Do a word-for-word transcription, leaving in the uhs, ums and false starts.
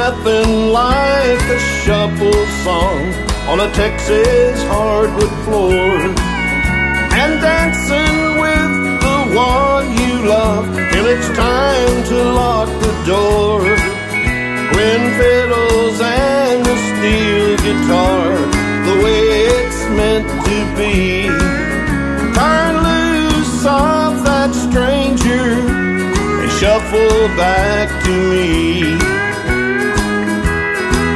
laughing like a shuffle song on a Texas hardwood floor, and dancing with the one you love till it's time to lock the door. Twin fiddles and a steel guitar, the way it's meant to be. Turn loose of that stranger and shuffle back to me.